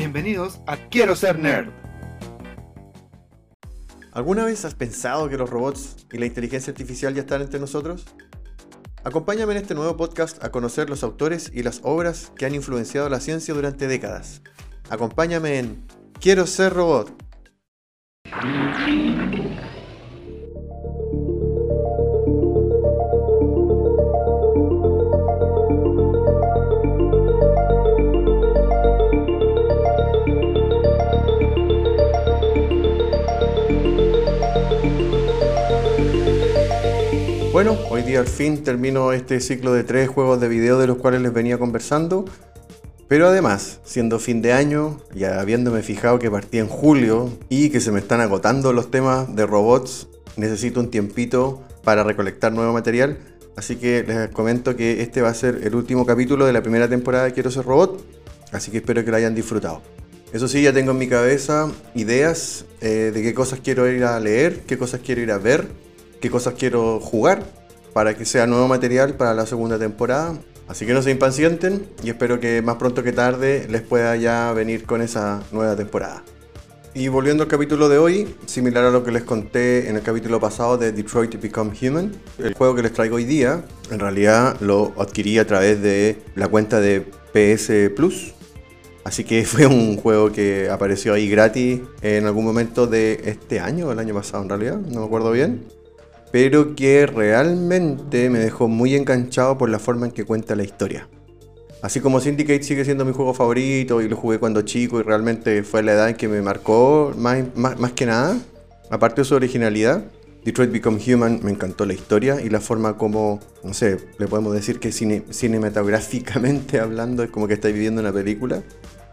Bienvenidos a Quiero Ser Nerd. ¿Alguna vez has pensado que los robots y la inteligencia artificial ya están entre nosotros? Acompáñame en este nuevo podcast a conocer los autores y las obras que han influenciado la ciencia durante décadas. Acompáñame en Quiero Ser Robot. Bueno, hoy día al fin termino este ciclo de 3 juegos de video de los cuales les venía conversando. Pero además, siendo fin de año, ya habiéndome fijado que partí en julio y que se me están agotando los temas de robots, necesito un tiempito para recolectar nuevo material. Así que les comento que este va a ser el último capítulo de la primera temporada de Quiero Ser Robot. Así que espero que lo hayan disfrutado. Eso sí, ya tengo en mi cabeza ideas de qué cosas quiero ir a leer, qué cosas quiero ir a ver, qué cosas quiero jugar para que sea nuevo material para la segunda temporada. Así que no se impacienten y espero que más pronto que tarde les pueda ya venir con esa nueva temporada. Y volviendo al capítulo de hoy, similar a lo que les conté en el capítulo pasado de Detroit Become Human, el juego que les traigo hoy día, en realidad lo adquirí a través de la cuenta de PS Plus. Así que fue un juego que apareció ahí gratis en algún momento de este año o el año pasado en realidad, no me acuerdo bien. Pero que realmente me dejó muy enganchado por la forma en que cuenta la historia. Así como Syndicate sigue siendo mi juego favorito y lo jugué cuando chico y realmente fue la edad en que me marcó más que nada, aparte de su originalidad, Detroit Become Human me encantó la historia y la forma como, no sé, le podemos decir que cinematográficamente hablando es como que estáis viviendo una película.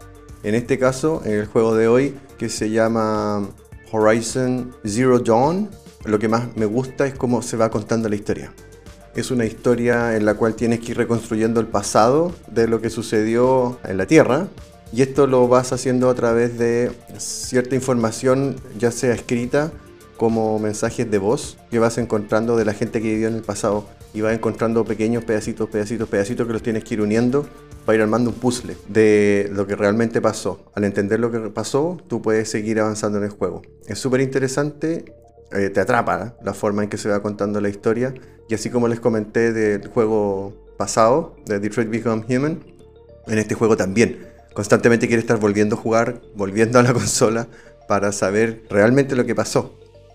En este caso, en el juego de hoy, que se llama Horizon Zero Dawn, lo que más me gusta es cómo se va contando la historia. Es una historia en la cual tienes que ir reconstruyendo el pasado de lo que sucedió en la Tierra. Y esto lo vas haciendo a través de cierta información, ya sea escrita como mensajes de voz, que vas encontrando de la gente que vivió en el pasado. Y vas encontrando pequeños pedacitos que los tienes que ir uniendo para ir armando un puzzle de lo que realmente pasó. Al entender lo que pasó, tú puedes seguir avanzando en el juego. Es súper interesante. Te atrapa la forma en que se va contando la historia. Y así como les comenté del juego pasado, de Detroit Become Human, en este juego también constantemente quiere estar volviendo a jugar, volviendo a la consola para saber realmente lo que pasó.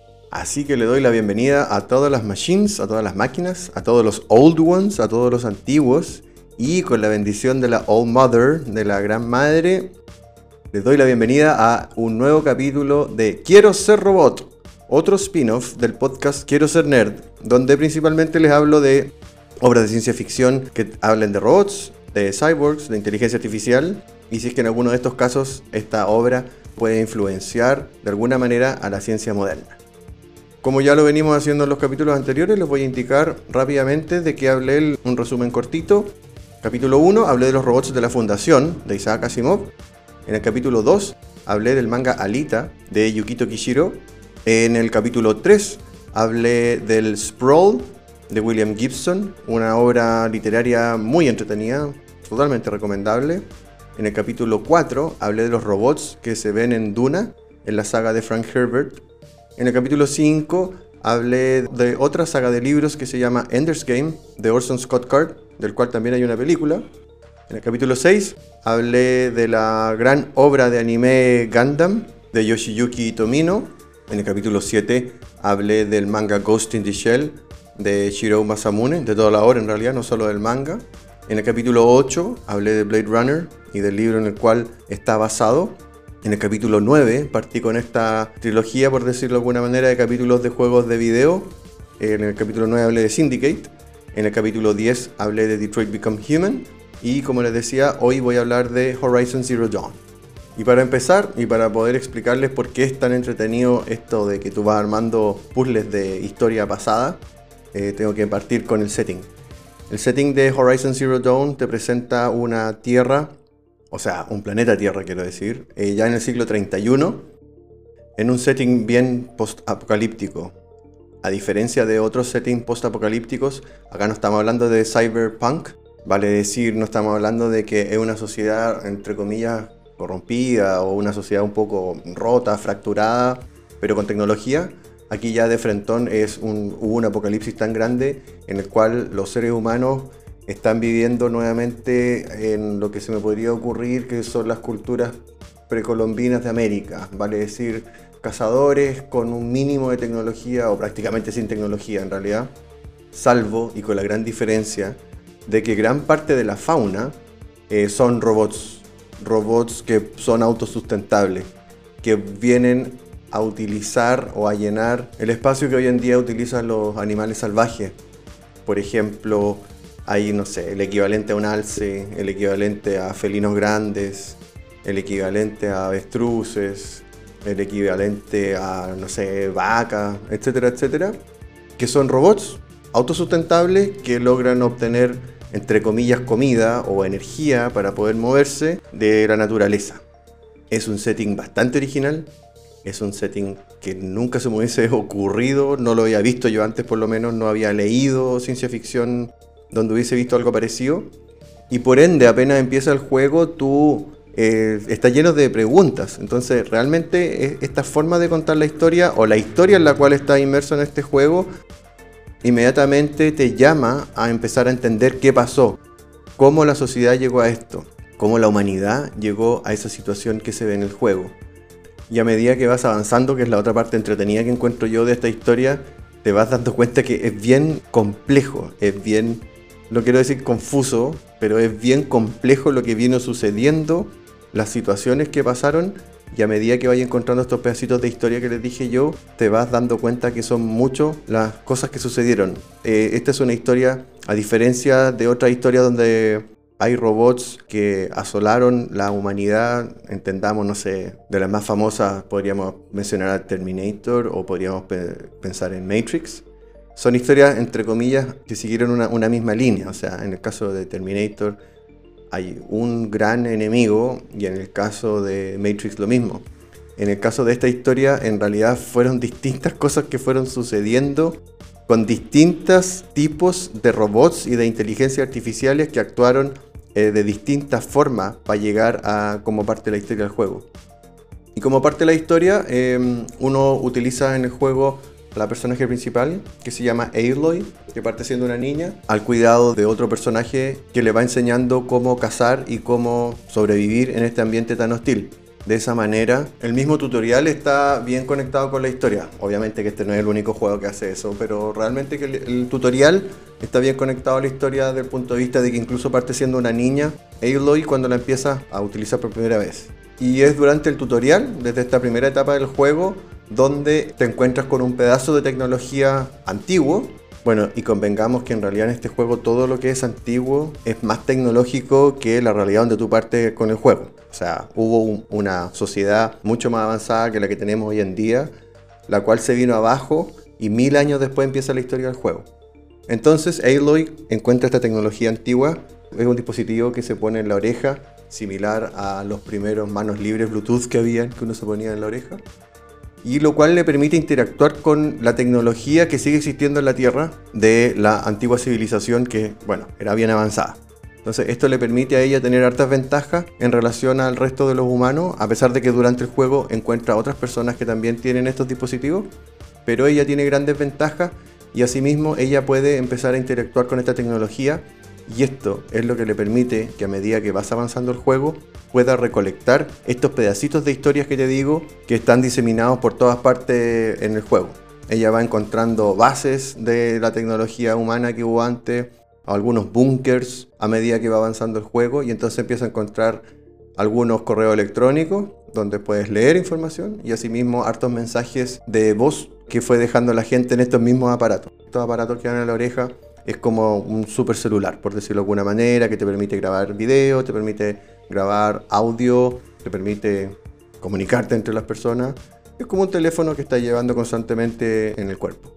Así que le doy la bienvenida a todas las machines, a todas las máquinas, a todos los old ones, a todos los antiguos. Y con la bendición de la Old Mother, de la Gran Madre, les doy la bienvenida a un nuevo capítulo de Quiero Ser Robot, otro spin-off del podcast Quiero Ser Nerd, donde principalmente les hablo de obras de ciencia ficción que hablen de robots, de cyborgs, de inteligencia artificial, y si es que en alguno de estos casos esta obra puede influenciar de alguna manera a la ciencia moderna. Como ya lo venimos haciendo en los capítulos anteriores, les voy a indicar rápidamente de qué hablé, un resumen cortito. Capítulo 1, hablé de los robots de la Fundación, de Isaac Asimov. En el capítulo 2, hablé del manga Alita, de Yukito Kishiro. En el capítulo 3 hablé del Sprawl de William Gibson, una obra literaria muy entretenida, totalmente recomendable. En el capítulo 4 hablé de los robots que se ven en Duna, en la saga de Frank Herbert. En el capítulo 5 hablé de otra saga de libros que se llama Ender's Game, de Orson Scott Card, del cual también hay una película. En el capítulo 6 hablé de la gran obra de anime Gundam, de Yoshiyuki Tomino. En el capítulo 7 hablé del manga Ghost in the Shell de Shiro Masamune, de toda la obra en realidad, no solo del manga. En el capítulo 8 hablé de Blade Runner y del libro en el cual está basado. En el capítulo 9 partí con esta trilogía, por decirlo de alguna manera, de capítulos de juegos de video. En el capítulo 9 hablé de Syndicate. En el capítulo 10 hablé de Detroit Become Human. Y como les decía, hoy voy a hablar de Horizon Zero Dawn. Y para empezar, y para poder explicarles por qué es tan entretenido esto de que tú vas armando puzzles de historia pasada, tengo que partir con el setting. El setting de Horizon Zero Dawn te presenta una Tierra, o sea, un planeta Tierra quiero decir, ya en el siglo 31, en un setting bien post-apocalíptico. A diferencia de otros settings post-apocalípticos, acá no estamos hablando de cyberpunk, vale decir, no estamos hablando de que es una sociedad, entre comillas, corrompida o una sociedad un poco rota, fracturada, pero con tecnología. Aquí ya de frentón hubo un apocalipsis tan grande en el cual los seres humanos están viviendo nuevamente en lo que se me podría ocurrir que son las culturas precolombinas de América, vale decir, cazadores con un mínimo de tecnología o prácticamente sin tecnología en realidad, salvo y con la gran diferencia de que gran parte de la fauna son robots que son autosustentables, que vienen a utilizar o a llenar el espacio que hoy en día utilizan los animales salvajes. Por ejemplo, hay, no sé, el equivalente a un alce, el equivalente a felinos grandes, el equivalente a avestruces, el equivalente a, no sé, vacas, etcétera, etcétera, que son robots autosustentables que logran obtener, entre comillas, comida o energía para poder moverse de la naturaleza. Es un setting bastante original, es un setting que nunca se me hubiese ocurrido, no lo había visto yo antes, por lo menos no había leído ciencia ficción donde hubiese visto algo parecido, y por ende apenas empieza el juego tú está lleno de preguntas. Entonces realmente esta forma de contar la historia o la historia en la cual está inmerso en este juego inmediatamente te llama a empezar a entender qué pasó, cómo la sociedad llegó a esto, cómo la humanidad llegó a esa situación que se ve en el juego. Y a medida que vas avanzando, que es la otra parte entretenida que encuentro yo de esta historia, te vas dando cuenta que es bien complejo, es bien, no quiero decir confuso, pero es bien complejo lo que vino sucediendo, las situaciones que pasaron, y a medida que vayas encontrando estos pedacitos de historia que les dije yo, te vas dando cuenta que son mucho las cosas que sucedieron. Esta es una historia, a diferencia de otras historias donde hay robots que asolaron la humanidad, entendamos, no sé, de las más famosas podríamos mencionar a Terminator o podríamos pensar en Matrix. Son historias, entre comillas, que siguieron una misma línea. O sea, en el caso de Terminator hay un gran enemigo y en el caso de Matrix lo mismo. En el caso de esta historia, en realidad fueron distintas cosas que fueron sucediendo con distintos tipos de robots y de inteligencia artificiales que actuaron de distintas formas para llegar a como parte de la historia del juego. Y como parte de la historia, uno utiliza en el juego a la personaje principal, que se llama Aloy, que parte siendo una niña, al cuidado de otro personaje que le va enseñando cómo cazar y cómo sobrevivir en este ambiente tan hostil. De esa manera, el mismo tutorial está bien conectado con la historia. Obviamente que este no es el único juego que hace eso, pero realmente que el tutorial está bien conectado a la historia desde el punto de vista de que incluso parte siendo una niña, Aloy, cuando la empieza a utilizar por primera vez. Y es durante el tutorial, desde esta primera etapa del juego, donde te encuentras con un pedazo de tecnología antiguo. Bueno, y convengamos que en realidad en este juego todo lo que es antiguo es más tecnológico que la realidad donde tú partes con el juego. O sea, hubo una sociedad mucho más avanzada que la que tenemos hoy en día, la cual se vino abajo y 1000 años después empieza la historia del juego. Entonces Aloy encuentra esta tecnología antigua, es un dispositivo que se pone en la oreja, similar a los primeros manos libres Bluetooth que habían, que uno se ponía en la oreja, y lo cual le permite interactuar con la tecnología que sigue existiendo en la Tierra de la antigua civilización que, bueno, era bien avanzada. Entonces esto le permite a ella tener hartas ventajas en relación al resto de los humanos, a pesar de que durante el juego encuentra a otras personas que también tienen estos dispositivos, pero ella tiene grandes ventajas y asimismo ella puede empezar a interactuar con esta tecnología, y esto es lo que le permite que a medida que vas avanzando el juego pueda recolectar estos pedacitos de historias que te digo que están diseminados por todas partes en el juego. Ella va encontrando bases de la tecnología humana que hubo antes, algunos búnkers a medida que va avanzando el juego, y entonces empieza a encontrar algunos correos electrónicos donde puedes leer información y asimismo hartos mensajes de voz que fue dejando la gente en estos mismos aparatos. Estos aparatos que van a la oreja es como un super celular, por decirlo de alguna manera, que te permite grabar video, te permite grabar audio, te permite comunicarte entre las personas. Es como un teléfono que está llevando constantemente en el cuerpo.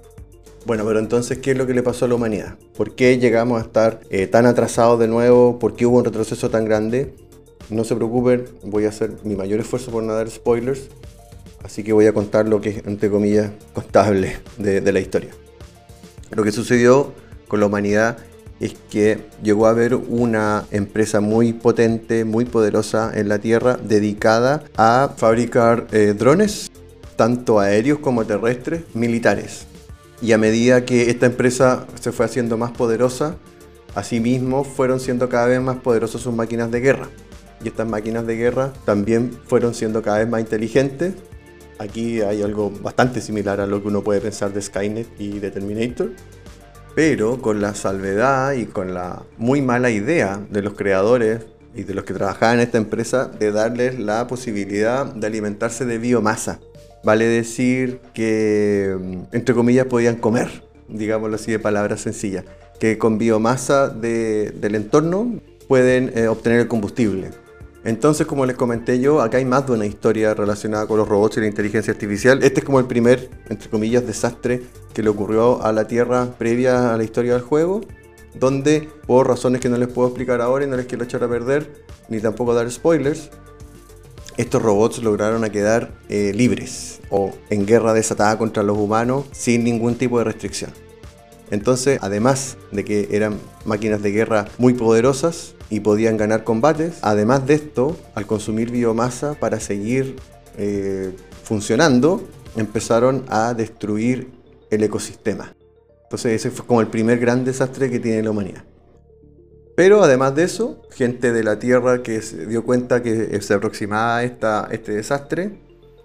Bueno, pero entonces, ¿qué es lo que le pasó a la humanidad? ¿Por qué llegamos a estar tan atrasados de nuevo? ¿Por qué hubo un retroceso tan grande? No se preocupen, voy a hacer mi mayor esfuerzo por no dar spoilers, así que voy a contar lo que es, entre comillas, contable de la historia. Lo que sucedió con la humanidad es que llegó a haber una empresa muy potente, muy poderosa en la Tierra, dedicada a fabricar drones, tanto aéreos como terrestres, militares. Y a medida que esta empresa se fue haciendo más poderosa, asimismo fueron siendo cada vez más poderosas sus máquinas de guerra. Y estas máquinas de guerra también fueron siendo cada vez más inteligentes. Aquí hay algo bastante similar a lo que uno puede pensar de Skynet y de Terminator, pero con la salvedad y con la muy mala idea de los creadores y de los que trabajaban en esta empresa de darles la posibilidad de alimentarse de biomasa. Vale decir que, entre comillas, podían comer, digámoslo así de palabras sencillas, que con biomasa del entorno pueden obtener el combustible. Entonces, como les comenté yo, acá hay más de una historia relacionada con los robots y la inteligencia artificial. Este es como el primer, entre comillas, desastre que le ocurrió a la Tierra previa a la historia del juego, donde, por razones que no les puedo explicar ahora y no les quiero echar a perder, ni tampoco dar spoilers, estos robots lograron a quedar libres o en guerra desatada contra los humanos sin ningún tipo de restricción. Entonces, además de que eran máquinas de guerra muy poderosas y podían ganar combates, además de esto, al consumir biomasa para seguir funcionando, empezaron a destruir el ecosistema. Entonces ese fue como el primer gran desastre que tiene la humanidad. Pero además de eso, gente de la Tierra que se dio cuenta que se aproximaba este desastre,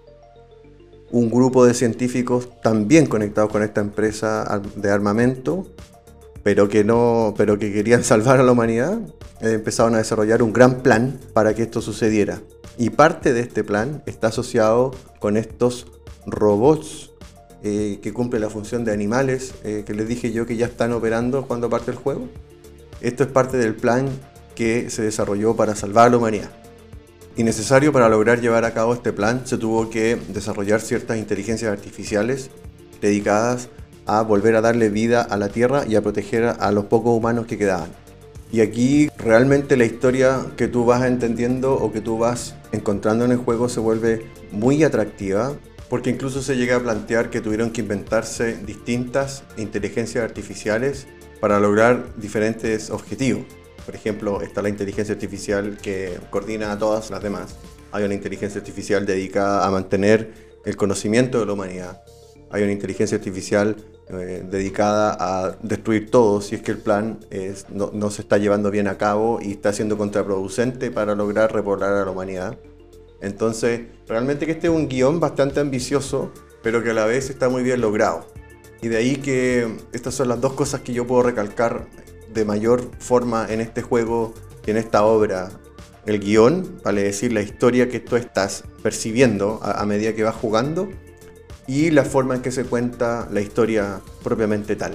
un grupo de científicos también conectados con esta empresa de armamento, pero que querían salvar a la humanidad, empezaron a desarrollar un gran plan para que esto sucediera. Y parte de este plan está asociado con estos robots que cumplen la función de animales que les dije yo que ya están operando cuando parte el juego. Esto es parte del plan que se desarrolló para salvar a la humanidad. Y necesario para lograr llevar a cabo este plan se tuvo que desarrollar ciertas inteligencias artificiales dedicadas a volver a darle vida a la Tierra y a proteger a los pocos humanos que quedaban. Y aquí realmente la historia que tú vas entendiendo o que tú vas encontrando en el juego se vuelve muy atractiva, porque incluso se llega a plantear que tuvieron que inventarse distintas inteligencias artificiales para lograr diferentes objetivos. Por ejemplo, está la inteligencia artificial que coordina a todas las demás. Hay una inteligencia artificial dedicada a mantener el conocimiento de la humanidad. Hay una inteligencia artificial dedicada a destruir todo si es que el plan no se está llevando bien a cabo y está siendo contraproducente para lograr repoblar a la humanidad. Entonces, realmente que este es un guión bastante ambicioso, pero que a la vez está muy bien logrado. Y de ahí que estas son las dos cosas que yo puedo recalcar de mayor forma en este juego y en esta obra. El guión, vale decir, la historia que tú estás percibiendo a medida que vas jugando, y la forma en que se cuenta la historia propiamente tal.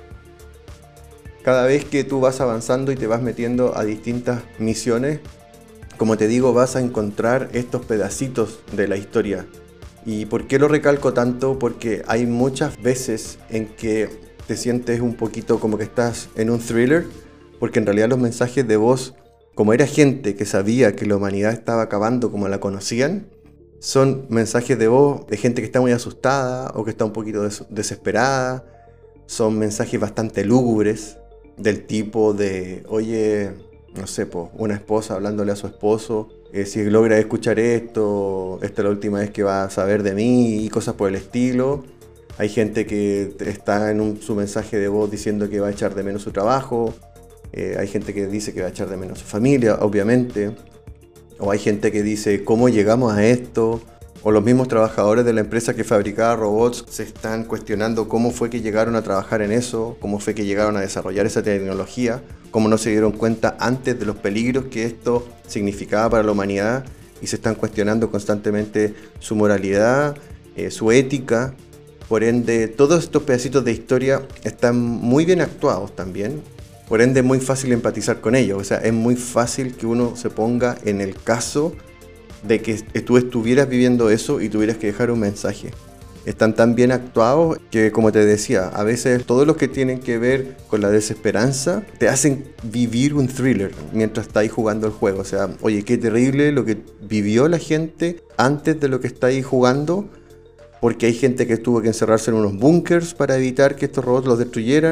Cada vez que tú vas avanzando y te vas metiendo a distintas misiones, como te digo, vas a encontrar estos pedacitos de la historia. ¿Y por qué lo recalco tanto? Porque hay muchas veces en que te sientes un poquito como que estás en un thriller, porque en realidad los mensajes de voz, como era gente que sabía que la humanidad estaba acabando como la conocían, son mensajes de voz de gente que está muy asustada o que está un poquito desesperada. Son mensajes bastante lúgubres, del tipo de, oye, no sé, una esposa hablándole a su esposo, si logra escuchar esto, esta es la última vez que va a saber de mí, y cosas por el estilo. Hay gente que está en su mensaje de voz diciendo que va a echar de menos su trabajo. Hay gente que dice que va a echar de menos su familia, obviamente. O hay gente que dice, ¿cómo llegamos a esto? O los mismos trabajadores de la empresa que fabricaba robots se están cuestionando cómo fue que llegaron a trabajar en eso, cómo fue que llegaron a desarrollar esa tecnología, cómo no se dieron cuenta antes de los peligros que esto significaba para la humanidad, y se están cuestionando constantemente su moralidad, su ética. Por ende, todos estos pedacitos de historia están muy bien actuados también. Por ende, es muy fácil empatizar con ellos. O sea, es muy fácil que uno se ponga en el caso de que tú estuvieras viviendo eso y tuvieras que dejar un mensaje. Están tan bien actuados que, como te decía, a veces todos los que tienen que ver con la desesperanza te hacen vivir un thriller mientras estáis jugando el juego. O sea, oye, qué terrible lo que vivió la gente antes de lo que estáis jugando, porque hay gente que tuvo que encerrarse en unos búnkers para evitar que estos robots los destruyeran.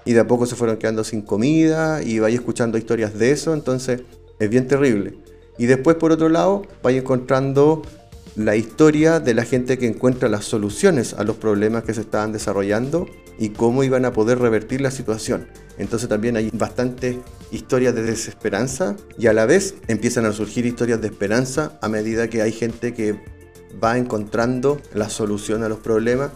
y de a poco se fueron quedando sin comida y vais escuchando historias de eso, entonces es bien terrible. Y después por otro lado vais encontrando la historia de la gente que encuentra las soluciones a los problemas que se estaban desarrollando y cómo iban a poder revertir la situación. Entonces también hay bastantes historias de desesperanza y a la vez empiezan a surgir historias de esperanza a medida que hay gente que va encontrando la solución a los problemas.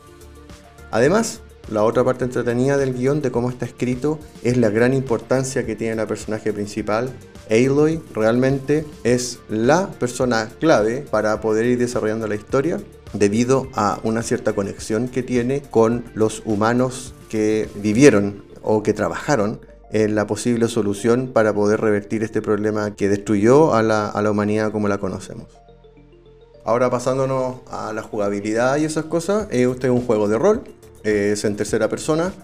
Además, la otra parte entretenida del guión de cómo está escrito es la gran importancia que tiene la personaje principal. Aloy realmente es la persona clave para poder ir desarrollando la historia debido a una cierta conexión que tiene con los humanos que vivieron o que trabajaron en la posible solución para poder revertir este problema que destruyó a la humanidad como la conocemos. Ahora pasándonos a la jugabilidad y esas cosas, este es un juego de rol, es en tercera persona,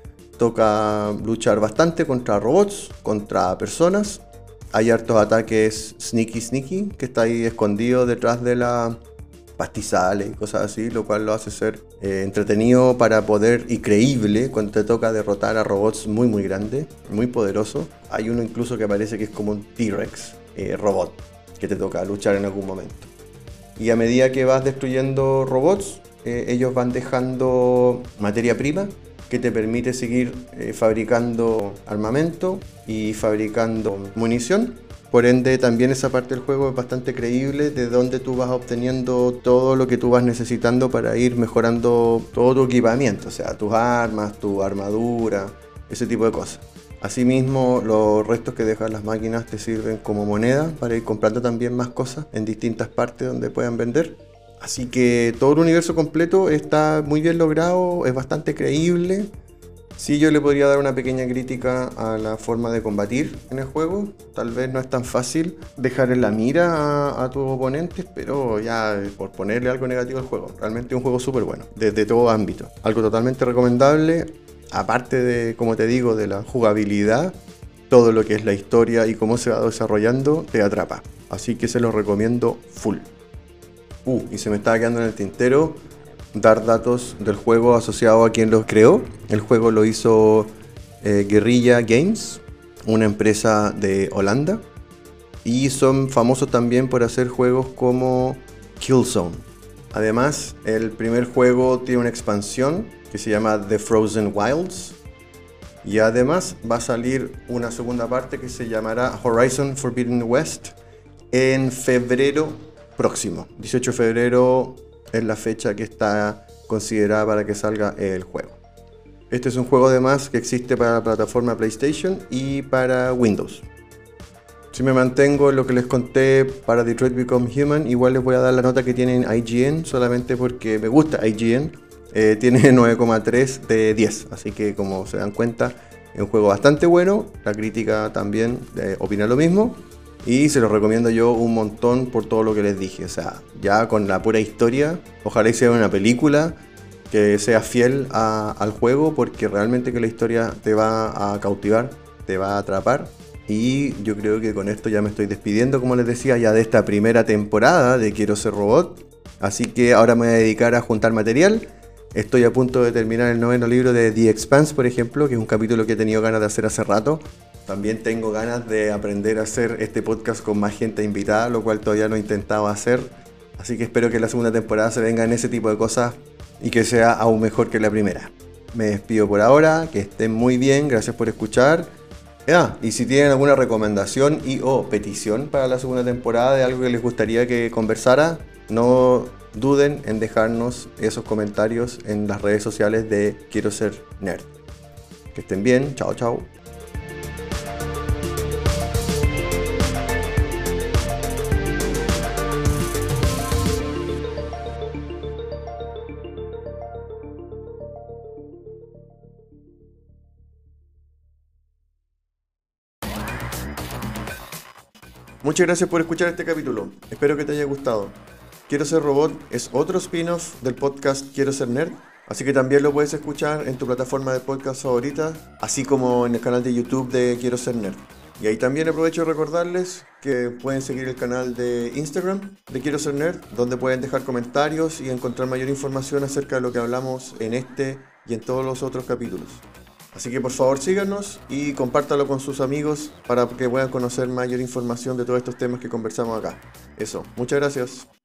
toca luchar bastante contra robots, contra personas. Hay hartos ataques sneaky, que está ahí escondido detrás de la pastizales y cosas así, lo cual lo hace ser entretenido para poder y creíble cuando te toca derrotar a robots muy grandes, muy poderosos. Hay uno incluso que parece que es como un T-Rex robot que te toca luchar en algún momento. Y a medida que vas destruyendo robots, ellos van dejando materia prima que te permite seguir fabricando armamento y fabricando munición. Por ende, también esa parte del juego es bastante creíble, de donde tú vas obteniendo todo lo que tú vas necesitando para ir mejorando todo tu equipamiento, o sea, tus armas, tu armadura, ese tipo de cosas. Asimismo, los restos que dejan las máquinas te sirven como moneda para ir comprando también más cosas en distintas partes donde puedan vender. Así que todo el universo completo está muy bien logrado, es bastante creíble. Sí, yo le podría dar una pequeña crítica a la forma de combatir en el juego. Tal vez no es tan fácil dejar en la mira a tus oponentes, pero ya por ponerle algo negativo al juego. Realmente es un juego súper bueno, desde todo ámbito. Algo totalmente recomendable, aparte de, como te digo, de la jugabilidad, todo lo que es la historia y cómo se va desarrollando te atrapa. Así que se los recomiendo full. Y se me estaba quedando en el tintero dar datos del juego asociado a quien lo creó. El juego lo hizo Guerrilla Games, una empresa de Holanda, y son famosos también por hacer juegos como Killzone. Además, el primer juego tiene una expansión que se llama The Frozen Wilds, y además va a salir una segunda parte que se llamará Horizon Forbidden West en febrero próximo. 18 de febrero es la fecha que está considerada para que salga el juego. Este es un juego además que existe para la plataforma PlayStation y para Windows. Si me mantengo en lo que les conté para Detroit Become Human, igual les voy a dar la nota que tiene en IGN, solamente porque me gusta IGN. Tiene 9,3 de 10, así que como se dan cuenta es un juego bastante bueno. La crítica también opina lo mismo. Y se los recomiendo yo un montón por todo lo que les dije. O sea, ya con la pura historia, ojalá sea una película que sea fiel al juego, porque realmente que la historia te va a cautivar, te va a atrapar. Y yo creo que con esto ya me estoy despidiendo, como les decía, ya de esta primera temporada de Quiero Ser Robot. Así que ahora me voy a dedicar a juntar material. Estoy a punto de terminar el 9º libro de The Expanse, por ejemplo, que es un capítulo que he tenido ganas de hacer hace rato. También tengo ganas de aprender a hacer este podcast con más gente invitada, lo cual todavía no he intentado hacer. Así que espero que la segunda temporada se venga en ese tipo de cosas y que sea aún mejor que la primera. Me despido por ahora, que estén muy bien, gracias por escuchar. Y si tienen alguna recomendación o petición para la segunda temporada de algo que les gustaría que conversara, no duden en dejarnos esos comentarios en las redes sociales de Quiero Ser Nerd. Que estén bien, chao chao. Muchas gracias por escuchar este capítulo, espero que te haya gustado. Quiero Ser Robot es otro spin-off del podcast Quiero Ser Nerd, así que también lo puedes escuchar en tu plataforma de podcast favorita, así como en el canal de YouTube de Quiero Ser Nerd. Y ahí también aprovecho de recordarles que pueden seguir el canal de Instagram de Quiero Ser Nerd, donde pueden dejar comentarios y encontrar mayor información acerca de lo que hablamos en este y en todos los otros capítulos. Así que por favor síganos y compártalo con sus amigos para que puedan conocer mayor información de todos estos temas que conversamos acá. Eso, muchas gracias.